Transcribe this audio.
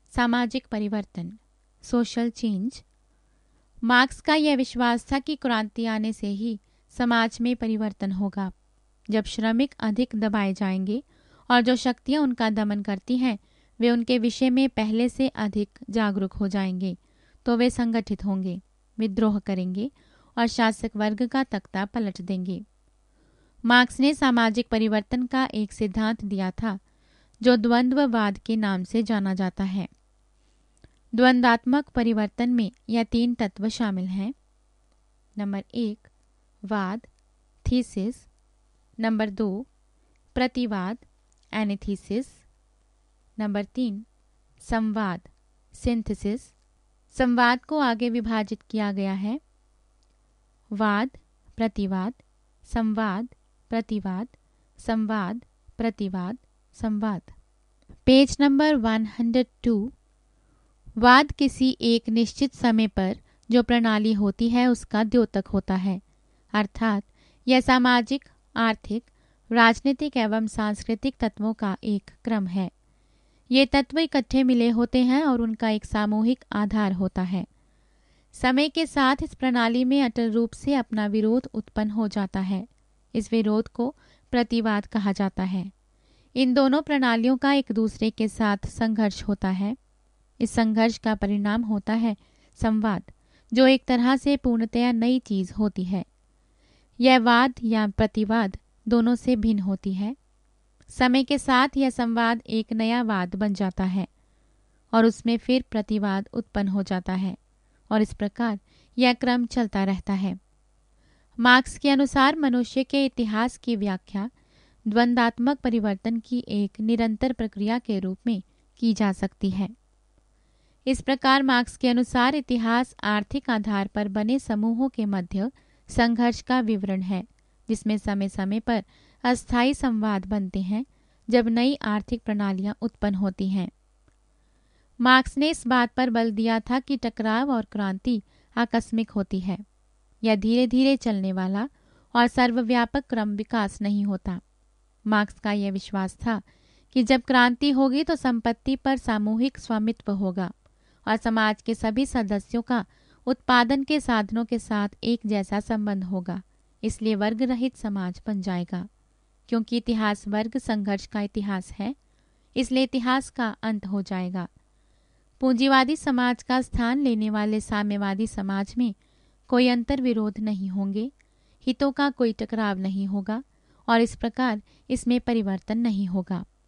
सामाजिक परिवर्तन, social change. Marks का यह विश्वास था कि क्रांति आने से ही समाज में परिवर्तन होगा। जब श्रमिक अधिक दबाए जाएंगे और जो शक्तियां उनका दमन करती हैं वे उनके विषय में पहले से अधिक जागरूक हो जाएंगे, तो वे संगठित होंगे, विद्रोह करेंगे और शासक वर्ग का तख्ता पलट देंगे। मार्क्स ने सामाजिक परिवर्तन का एक सिद्धांत दिया था जो द्वंद्ववाद के नाम से जाना जाता है। द्वंद्वात्मक परिवर्तन में यह 3 तत्व शामिल हैं। नंबर 1 वाद, थीसिस। नंबर 2 प्रतिवाद, एनालिसिस। नंबर 3 संवाद, सिंथेसिस। संवाद को आगे विभाजित किया गया है: वाद, प्रतिवाद, संवाद, प्रतिवाद, संवाद, प्रतिवाद, संवाद। Page number 102। वाद किसी एक निश्चित समय पर जो प्रणाली होती है उसका द्योतक होता है, अर्थात यह सामाजिक, आर्थिक, राजनीतिक एवं सांस्कृतिक तत्वों का एक क्रम है। ये तत्व इकट्ठे मिले होते हैं और उनका एक सामूहिक आधार होता है। समय के साथ इस प्रणाली में अटल रूप से अपना विरोध उत्पन्न हो जाता है। इस विरोध को प्रतिवाद कहा जाता है। इन दोनों प्रणालियों का एक दूसरे के साथ संघर्ष होता है। इस संघर्ष का परिणाम होता है संवाद, जो एक तरह से पूर्णतया नई चीज होती है। यह वाद या प्रतिवाद दोनों से भिन्न होती है। समय के साथ यह संवाद एक नया वाद बन जाता है और उसमें फिर प्रतिवाद उत्पन्न हो जाता है और इस प्रकार यह क्रम चलता रहता है। मार्क्स के अनुसार मनुष्य के इतिहास की व्याख्या द्वंद्वात्मक परिवर्तन की एक निरंतर प्रक्रिया के रूप में की जा सकती है। इस प्रकार मार्क्स के अनुसार इतिहास आर्थिक आधार पर बने समूहों के मध्य संघर्ष का विवरण है, जिसमें समय समय पर अस्थायी संवाद बनते हैं जब नई आर्थिक प्रणालियां उत्पन्न होती हैं। मार्क्स ने इस बात पर बल दिया था कि टकराव और क्रांति आकस्मिक होती है। यह धीरे धीरे चलने वाला और सर्वव्यापक क्रम विकास नहीं होता। मार्क्स का यह विश्वास था कि जब क्रांति होगी तो संपत्ति पर सामूहिक स्वामित्व होगा और समाज के सभी सदस्यों का उत्पादन के साधनों के साथ एक जैसा संबंध होगा। इसलिए वर्ग रहित समाज बन जाएगा। क्योंकि इतिहास वर्ग संघर्ष का इतिहास है, इसलिए इतिहास का अंत हो जाएगा। पूंजीवादी समाज का स्थान लेने वाले साम्यवादी समाज में कोई अंतर विरोध नहीं होंगे, हितों का कोई टकराव नहीं होगा और इस प्रकार इसमें परिवर्तन नहीं होगा।